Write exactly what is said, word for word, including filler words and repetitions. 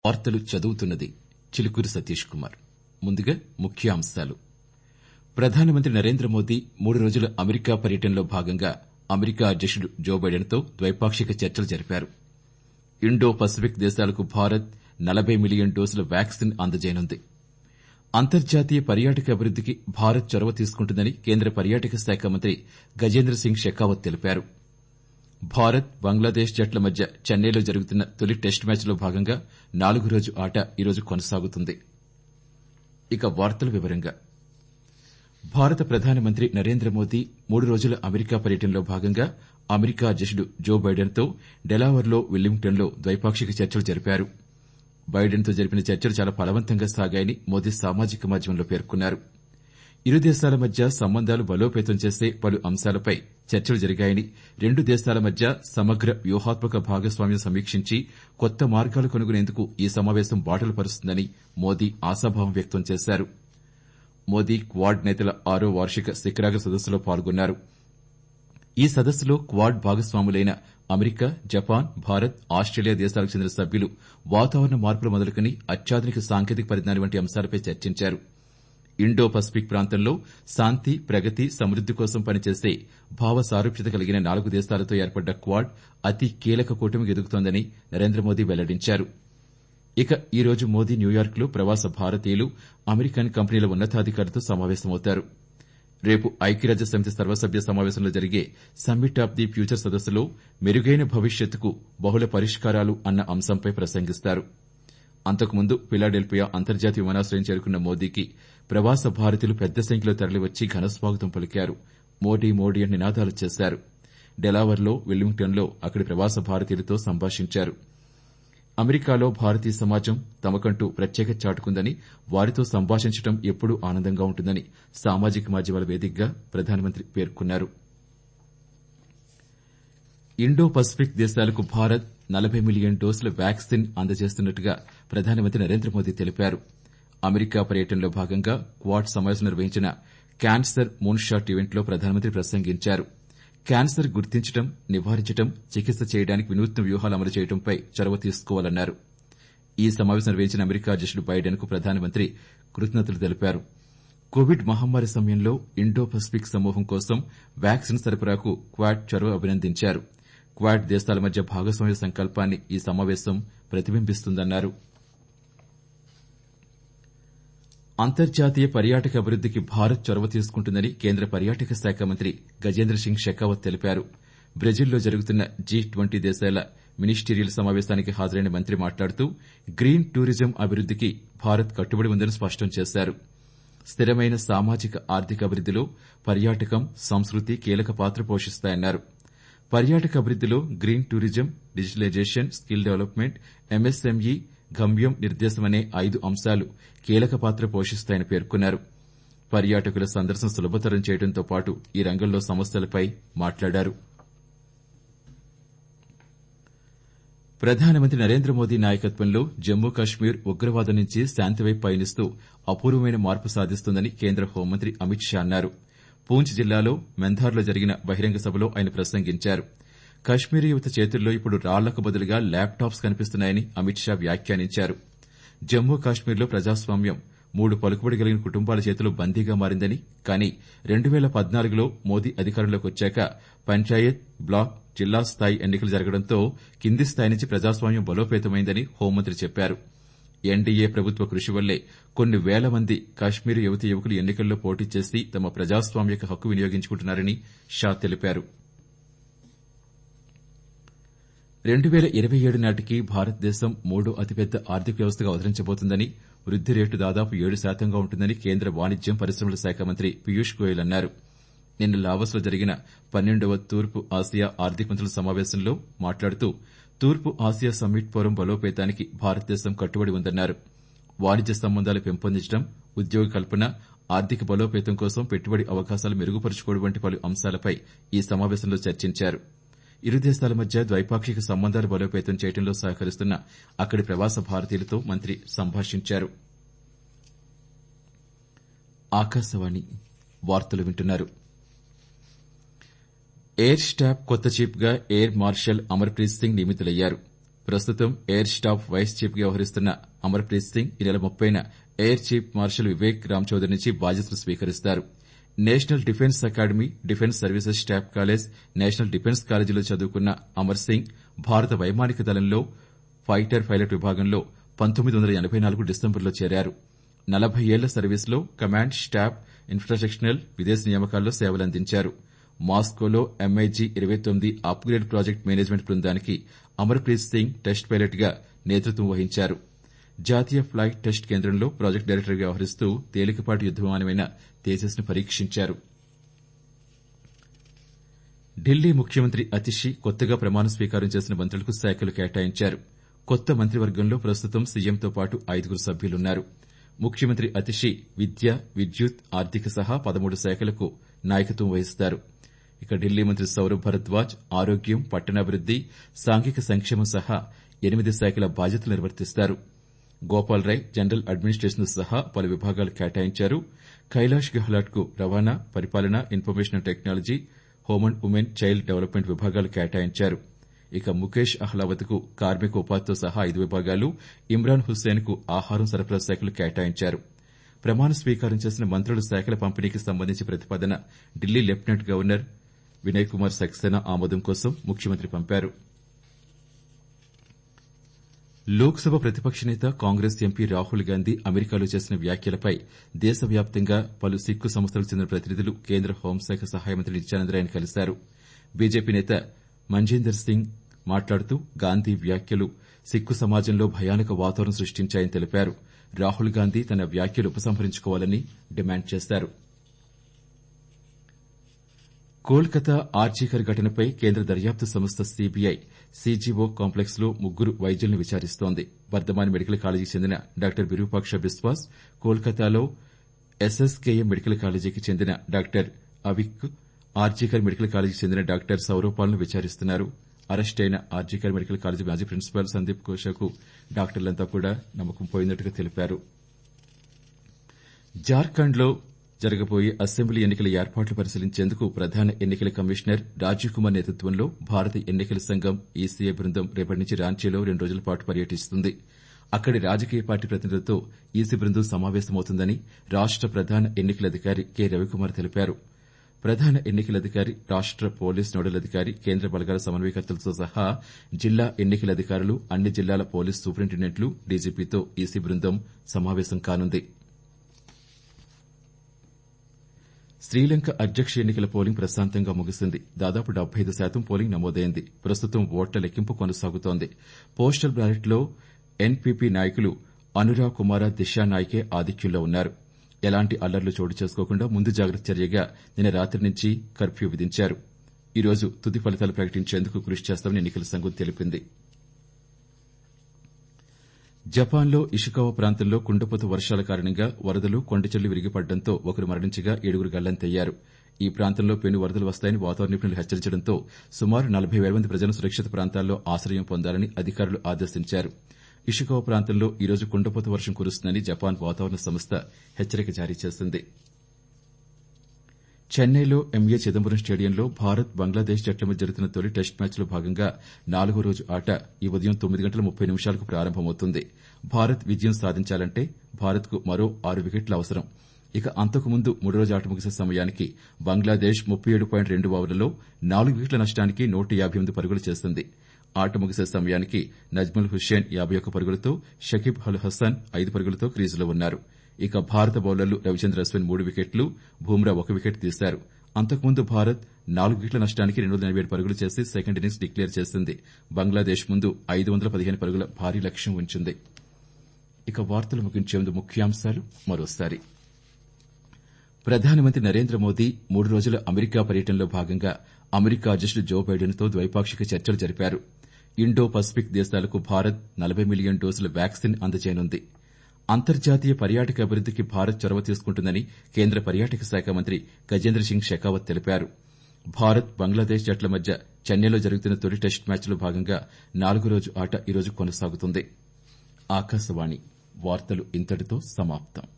వార్తలు చదువుతున్నది చిలుకూరి సతీష్ కుమార్. ముందుగా ముఖ్యాంశాలు. ప్రధానమంత్రి నరేంద్ర మోదీ మూడు రోజుల అమెరికా పర్యటనలో భాగంగా అమెరికా అధ్యకుడు జో బైడెన్తో ద్వైపాక్షిక చర్చలు జరిపారు. ఇండో పసిఫిక్ దేశాలకు భారత్ నలబై మిలియన్ డోసుల వ్యాక్సిన్ అందజేయనుంది. అంతర్జాతీయ పర్యాటక అభివృద్దికి భారత్ చొరవ తీసుకుంటుందని కేంద్ర పర్యాటక శాఖ మంత్రి గజేంద్ర సింగ్ షెకావత్ తెలిపారు. భారత్ బంగ్లాదేశ్ జట్ల మధ్య చెన్నైలో జరుగుతున్న తొలి టెస్టు మ్యాచ్లో భాగంగా నాలుగో రోజు ఆట ఈరోజు కొనసాగుతుంది. ఇక వార్తల వివరంగా భారత ప్రధానమంత్రి నరేంద్ర మోదీ మూడు రోజుల అమెరికా పర్యటనలో భాగంగా అమెరికా అధ్యకుడు జో బైడెన్తో డెలావర్లో వెల్లింగ్టన్లో ద్వైపాక్షిక చర్చలు జరిపారు. బైడెన్తో జరిపిన చర్చలు చాలా ఫలవంతంగా సాగాయని మోదీ సామాజిక మాధ్యమంలో పేర్కొన్నారు. ఇరు దేశాల మధ్య సంబంధాలు బలోపేతం చేసే పలు అంశాలపై చర్చలు జరిగాయని, రెండు దేశాల మధ్య సమగ్ర వ్యూహాత్మక భాగస్వామ్యం సమీక్షించి కొత్త మార్గాలు కనుగొనేందుకు ఈ సమావేశం బాటలు పరుస్తుందని మోదీ ఆశాభావం వ్యక్తం చేశారు. మోదీ క్వాడ్ నేతల ఆరో వార్షిక శిఖరాగ్ర సదస్సులో పాల్గొన్నారు. ఈ సదస్సులో క్వాడ్ భాగస్వాములైన అమెరికా, జపాన్, భారత్, ఆస్టేలియా దేశాలకు చెందిన సభ్యులు వాతావరణ మార్పులు మొదలుకొని అత్యాధునిక సాంకేతిక పరిజ్ఞానం వంటి అంశాలపై చర్చించారు. ఇండో పసిఫిక్ ప్రాంతంలో శాంతి, ప్రగతి, సమృద్ది కోసం పనిచేసే భావ సారూప్యత కలిగిన నాలుగు దేశాలతో ఏర్పడ్డ క్వాడ్ అతి కీలక కూటమిగా ఎదుగుతోందని నరేంద్ర మోదీ వెల్లడించారు. ఇక ఈ రోజు మోదీ న్యూయార్క్లో ప్రవాస భారతీయులు, అమెరికన్ కంపెనీల ఉన్నతాధికారులతో సమావేశమవుతారు. రేపు ఐక్యరాజ్య సమితి సర్వసభ్య సమావేశంలో జరిగే సమ్మిట్ ఆఫ్ ది ఫ్యూచర్ సదస్సులో మెరుగైన భవిష్యత్తుకు బహుళ పరిష్కారాలు అన్న అంశంపై ప్రసంగిస్తారు. అంతకుముందు ఫిలాడెల్ఫియా అంతర్జాతీయ విమానాశ్రయం చేరుకున్న మోదీకి ప్రవాస భారతీయులు పెద్ద సంఖ్యలో తరలివచ్చి ఘనస్వాగతం పలికారు. మోడీ మోడీ అని నినాదాలు చేశారు. డెలావర్లో, వెల్లింగ్టన్లో అక్కడి ప్రవాస భారతీయులతో సంభాషించారు. అమెరికాలో భారతీయ సమాజం తమకంటూ ప్రత్యేకత చాటుకుందని, వారితో సంభాషించడం ఎప్పుడూ ఆనందంగా ఉంటుందని సామాజిక మాధ్యమాల వేదికగా ప్రధానమంత్రి పేర్కొన్నారు. ఇండో పసిఫిక్ దేశాలకు భారత్ నలబై మిలియన్ డోసుల వ్యాక్సిన్ అందజేస్తున్నట్టుగా ప్రధానమంత్రి నరేంద్ర మోదీ తెలిపారు. అమెరికా పర్యటనలో భాగంగా క్వాడ్ సమావేశం నిర్వహించిన క్యాన్సర్ మూన్ షాట్ ఈవెంట్లో ప్రధానమంత్రి ప్రసంగించారు. క్యాన్సర్ గుర్తించడం, నివారించడం, చికిత్స చేయడానికి వినూత్న వ్యూహాలు అమలు చేయడంపై చొరవ తీసుకోవాలన్నారు. ఈ సమావేశం నిర్వహించిన అమెరికా అధ్యకుడు బైడెన్కు ప్రధానమంత్రి కృతజ్ఞతలు తెలిపారు. కోవిడ్ మహమ్మారి సమయంలో ఇండో పసిఫిక్ సమూహం కోసం వ్యాక్సిన్ సరఫరాకు క్వాడ్ చొరవ అభినందించారు. క్వాడ్ దేశాల మధ్య భాగస్వామ్య సంకల్పాన్ని ఈ సమావేశం ప్రతిబింబిస్తుందన్నారు. అంతర్జాతీయ పర్యాటక అభివృద్దికి భారత్ చొరవ తీసుకుంటుందని కేంద్ర పర్యాటక శాఖ మంత్రి గజేంద్ర సింగ్ షెకావత్ తెలిపారు. బ్రెజిల్లో జరుగుతున్న జీ ట్వంటీ దేశాల మినిస్టీరియల్ సమావేశానికి హాజరైన మంత్రి మాట్లాడుతూ గ్రీన్ టూరిజం అభివృద్దికి భారత్ కట్టుబడి ఉందని స్పష్టం చేశారు. స్థిరమైన సామాజిక ఆర్థిక అభివృద్దిలో పర్యాటకం, సంస్కృతి కీలక పాత్ర పోషిస్తాయన్నారు. పర్యాటక అభివృద్దిలో green tourism, digitalisation, skill development, MSME, గమ్యం నిర్దేశం అనే ఐదు అంశాలు కీలక పాత్ర పోషిస్తాయని పేర్కొన్నారు. పర్యాటకుల సందర్శన సులభతరం చేయడంతో పాటు ఈ రంగంలో సమస్యలపై మాట్లాడారు. ప్రధానమంత్రి నరేంద్ర మోదీ నాయకత్వంలో జమ్మూ కశ్మీర్ ఉగ్రవాదం నుంచి శాంతివైపు పయనిస్తూ అపూర్వమైన మార్పు సాధిస్తోందని కేంద్ర హోంమంత్రి అమిత్ షా అన్నారు. పూంచ్ జిల్లాలో మెంధార్లో జరిగిన బహిరంగ సభలో ఆయన ప్రసంగించారు. కశ్మీరీ యువత చేతుల్లో ఇప్పుడు రాళ్లకు బదులుగా ల్యాప్టాప్స్ కనిపిస్తున్నాయని అమిత్ షా వ్యాఖ్యానించారు. జమ్మూ కాశ్మీర్లో ప్రజాస్వామ్యం మూడు పలుకుబడి కలిగిన కుటుంబాల చేతిలో బందీగా మారిందని, కానీ రెండు పేల పద్నాలుగులో మోదీ అధికారంలోకి వచ్చాక పంచాయత్, బ్లాక్, జిల్లా స్థాయి ఎన్నికలు జరగడంతో కింది స్థాయి నుంచి ప్రజాస్వామ్యం బలోపేతమైందని హోంమంత్రి చెప్పారు. ఎన్డీఏ ప్రభుత్వ కృషి వల్లే కొన్ని వేల మంది కశ్మీరీ యువతీ యువకులు ఎన్నికల్లో పోటీ చేసి తమ ప్రజాస్వామ్యక హక్కు వినియోగించుకుంటున్నారని షా తెలిపారు. రెండు పేల ఇరవై ఏడు నాటికి భారతదేశం మూడో అతిపెద్ద ఆర్థిక వ్యవస్థగా అవతరించబోతోందని, వృద్ది రేటు దాదాపు ఏడు శాతంగా ఉంటుందని కేంద్ర వాణిజ్యం, పరిశ్రమల శాఖ మంత్రి పీయూష్ గోయల్ అన్నారు. నిన్న లావోస్లో జరిగిన పన్నెండవ తూర్పు ఆసియా ఆర్థిక మంత్రుల సమావేశంలో మాట్లాడుతూ తూర్పు ఆసియా సమ్మిట్ ఫోరం బలోపేతానికి భారతదేశం కట్టుబడి ఉందన్నారు. వాణిజ్య సంబంధాలు పెంపొందించడం, ఉద్యోగ కల్పన, ఆర్థిక బలోపేతం కోసం పెట్టుబడి అవకాశాలు మెరుగుపరుచుకోవడం వంటి పలు అంశాలపై ఈ సమావేశంలో చర్చించారు. ఇరు దేశాల మధ్య ద్వైపాక్షిక సంబంధాలు బలోపేతం చేయడంలో సహకరిస్తున్న అక్కడి ప్రవాస భారతీయులతో మంత్రి సంభాషించారు. ఆకాశవాణి వార్తలు వింటున్నారు. ఎయిర్ స్టాఫ్ కొత్త చీఫ్ గా ఎయిర్ మార్షల్ అమర్ప్రీత్ సింగ్ నియమితులయ్యారు. ప్రస్తుతం ఎయిర్ స్టాఫ్ వైస్ చీఫ్ గా వ్యవహరిస్తున్న అమర్ప్రీత్ సింగ్ ఈ నెల ముప్పైన air chief marshal Vivek Ram Chaudhari నుంచి బాధ్యతలు స్వీకరిస్తారు. National Defence Academy, Defence Services Staff College, National Defence కాలేజీలో చదువుకున్న అమర్ సింగ్ భారత వైమానిక దళంలో ఫైటర్ పైలట్ విభాగంలో పంతొమ్మిది వందల ఎనబై నాలుగు డిసెంబర్లో చేరారు. నలభై ఏళ్ల సర్వీసులో కమాండ్, స్టాఫ్, ఇన్ఫ్రాస్టక్చరల్, విదేశీ నియామకాల్లో సేవలందించారు. మాస్కోలో ఎంఐజీ ఇరవై తొమ్మిది అప్గ్రేడ్ ప్రాజెక్ట్ మేనేజ్మెంట్ బృందానికి అమర్ప్రీత్ సింగ్ టెస్ట్ పైలట్ గా నేతృత్వం వహించారు. జాతీయ ఫ్లైట్ టెస్ట్ కేంద్రంలో ప్రాజెక్టు డైరెక్టర్గా వ్యవహరిస్తూ తేలికపాటి యుద్ద విమానమైన తేజస్ ను పరీక్షించారు. ఢిల్లీ ముఖ్యమంత్రి అతిషి కొత్తగా ప్రమాణ స్వీకారం చేసిన మంత్రులకు శాఖలు కేటాయించారు. కొత్త మంత్రివర్గంలో ప్రస్తుతం సీఎంతో పాటు ఐదుగురు సభ్యులున్నారు. ముఖ్యమంత్రి అతిషి విద్య, విద్యుత్, ఆర్థిక సహా పదమూడు శాఖలకు నాయకత్వం వహిస్తారు. ఇక ఢిల్లీ మంత్రి సౌరభ్ భరద్వాజ్ ఆరోగ్యం, పట్టణాభివృద్ది, సాంఘిక సంక్షేమం సహా ఎనిమిది శాఖల బాధ్యతలు నిర్వర్తిస్తారు. గోపాల్ రాయ్ జనరల్ అడ్మినిస్టేషన్ సహా పలు విభాగాలు కేటాయించారు. కైలాష్ గెహ్లాట్ కు రవాణా, పరిపాలన, information technology, home and women child development విభాగాలు కేటాయించారు. ఇక ముఖేష్ అహ్లావత్ కు కార్మిక ఉపాధితో సహా ఐదు విభాగాలు, ఇమ్రాన్ హుస్సేన్ కు ఆహారం సరఫరా శాఖలు కేటాయించారు. ప్రమాణ స్వీకారం చేసిన మంత్రుల శాఖల పంపిణీకి సంబంధించి ప్రతిపాదన ఢిల్లీ లెఫ్టినెంట్ గవర్నర్ వినయ్ కుమార్ సక్సేనా ఆమోదం కోసం ముఖ్యమంత్రి పంపారు. లోక్సభ ప్రతిపక్ష నేత కాంగ్రెస్ ఎంపీ రాహుల్ గాంధీ అమెరికాలో చేసిన వ్యాఖ్యలపై దేశవ్యాప్తంగా పలు సిక్కు సంస్థలకు చెందిన ప్రతినిధులు కేంద్ర హోంశాఖ సహాయ మంత్రి నిత్యానంద రాయ్ను కలిశారు. బీజేపీ నేత మంజీందర్ సింగ్ మాట్లాడుతూ గాంధీ వ్యాఖ్యలు సిక్కు సమాజంలో భయానక వాతావరణం సృష్టించాయని తెలిపారు. రాహుల్ గాంధీ తన వ్యాఖ్యలు ఉపసంహరించుకోవాలని డిమాండ్ చేశారు. కోల్కతా ఆర్జీకర్ ఘటనపై కేంద్ర దర్యాప్తు సంస్థ సీబీఐ సీజీఓ కాంప్లెక్స్ లో ముగ్గురు వైద్యులను విచారిస్తోంది. వర్ధమాన్ మెడికల్ కాలేజీకి చెందిన డాక్టర్ విరూపాక్ష బిస్వాస్, కోల్కతాలో ఎస్ఎస్కేఎం మెడికల్ కాలేజీకి చెందిన డాక్టర్ అవిక్, ఆర్జీకర్ మెడికల్ కాలేజీకి చెందిన డాక్టర్ సౌరవ్ ను విచారిస్తున్నారు. అరెస్టైన ఆర్జీకర్ మెడికల్ కాలేజీ మాజీ ప్రిన్సిపాల్ సందీప్ ఘోషకు డాక్టర్లంతా కూడా నమ్మకం పోయినట్టుగా తెలిపారు. జార్ఖండ్లో జరగబోయే అసెంబ్లీ ఎన్నికల ఏర్పాట్లు పరిశీలించేందుకు ప్రధాన ఎన్నికల కమిషనర్ రాజీవ్ కుమార్ నేతృత్వంలో భారత ఎన్నికల సంఘం ఈసీఐ బృందం రేపటి నుంచి రాంచీలో రెండు రోజుల పాటు పర్యటిస్తుంది. అక్కడి రాజకీయ పార్టీ ప్రతినిధులతో ఈసీ బృందం సమావేశమవుతుందని రాష్ట ప్రధాన ఎన్నికల అధికారి కె రవికుమార్ తెలిపారు. ప్రధాన ఎన్నికల అధికారి, రాష్ట పోలీస్ నోడల్ అధికారి, కేంద్ర బలగాల సమన్వయకర్తలతో సహా జిల్లా ఎన్నికల అధికారులు, అన్ని జిల్లాల పోలీస్ సూపరింటెండెంట్లు, డీజీపీతో ఈసీ బృందం సమావేశం కానుంది. శ్రీలంక అధ్యక్ష ఎన్నికల పోలింగ్ ప్రశాంతంగా ముగిసింది. దాదాపు డెబ్బై ఐదు శాతం పోలింగ్ నమోదైంది. ప్రస్తుతం ఓట్ల లెక్కింపు కొనసాగుతోంది. పోస్టల్ బ్యాలెట్లో ఎన్పీపీ నాయకులు అనురా కుమార దిశానాయకే ఆధిక్యంలో ఉన్నారు. ఎలాంటి అల్లర్లు చోటు చేసుకోకుండా ముందు జాగ్రత్త చర్యగా నిన్న రాత్రి నుంచి కర్ఫ్యూ విధించారు. ఈ రోజు తుది ఫలితాలు ప్రకటించేందుకు కృషి చేస్తామని ఎన్నికల సంఘం తెలిపింది. జపాన్లో ఇషికావా ప్రాంతంలో కుండపోత వర్షాల కారణంగా వరదలు, కొండచెర్లు విరిగిపడడంతో ఒకరు మరణించగా ఏడుగురు గల్లంతయ్యారు. ఈ ప్రాంతంలో పెను వరదలు వస్తాయని వాతావరణ నిపుణులు హెచ్చరించడంతో సుమారు నలభై వేల మంది ప్రజలను సురక్షిత ప్రాంతాల్లో ఆశ్రయం పొందాలని అధికారులు ఆదేశించారు. ఇషికావా ప్రాంతంలో ఈ రోజు కుండపోత వర్షం కురుస్తుందని జపాన్ వాతావరణ సంస్థ హెచ్చరిక జారీ చేసింది. చెన్నైలో ఎంఏ చిదంబరం స్టేడియంలో భారత్, బంగ్లాదేశ్ జట్ల మధ్య జరుగుతున్న తొలి టెస్ట్ మ్యాచ్లో భాగంగా నాలుగో రోజు ఆట ఈ ఉదయం తొమ్మిది గంటల ముప్పై నిమిషాలకు ప్రారంభమవుతుంది. భారత్ విజయం సాధించాలంటే భారత్కు మరో ఆరు వికెట్లు అవసరం. ఇక అంతకుముందు మూడో రోజు ఆట ముగిసే సమయానికి బంగ్లాదేశ్ ముప్పై ఏడు పాయింట్ రెండు ఓవర్లలో నాలుగు వికెట్ల నష్టానికి నూట యాబై ఎనిమిది పరుగులు చేసింది. ఆట ముగిసే సమయానికి నజ్ముల్ హుస్సేన్ యాబై ఒక్క పరుగులతో, షకీబ్ అల్ హసన్ ఐదు పరుగులతో క్రీజులో ఉన్నారు. ఇక భారత బౌలర్లు రవిచంద్ర అశ్విన్ మూడు వికెట్లు, బుమ్రా ఒక వికెట్ తీశారు. అంతకుముందు భారత్ నాలుగు వికెట్ల నష్టానికి రెండు వందల ఎనబై ఏడు పరుగులు చేసి సెకండ్ ఇన్నింగ్స్ డిక్లేర్ చేసింది. బంగ్లాదేశ్ ముందు ఐదు వందల పదిహేను పరుగుల భారీ లక్ష్యం ఉంచింది. ఇక వార్తలు ముగించే ముందు ముఖ్యాంశాలు మరోసారి. ప్రధానమంత్రి నరేంద్ర మోదీ మూడు రోజుల అమెరికా పర్యటనలో భాగంగా అమెరికా అధ్యకుడు జో బైడెన్తో ద్వైపాక్షిక చర్చలు జరిపారు. ఇండో పసిఫిక్ దేశాలకు భారత్ నలభై మిలియన్ డోసుల వ్యాక్సిన్ అందజేయనుంది. అంతర్జాతీయ పర్యాటక అభివృద్దికి భారత్ చొరవ తీసుకుంటుందని కేంద్ర పర్యాటక శాఖ మంత్రి గజేంద్ర సింగ్ షెకావత్ తెలిపారు. భారత్, బంగ్లాదేశ్ జట్ల మధ్య చెన్నైలో జరుగుతున్న తొలి టెస్ట్ మ్యాచ్లో భాగంగా నాలుగో రోజు ఆట ఈ రోజు కొనసాగుతుంది. ఆకాశవాణి వార్తలు ఇంతటితో సమాప్తం.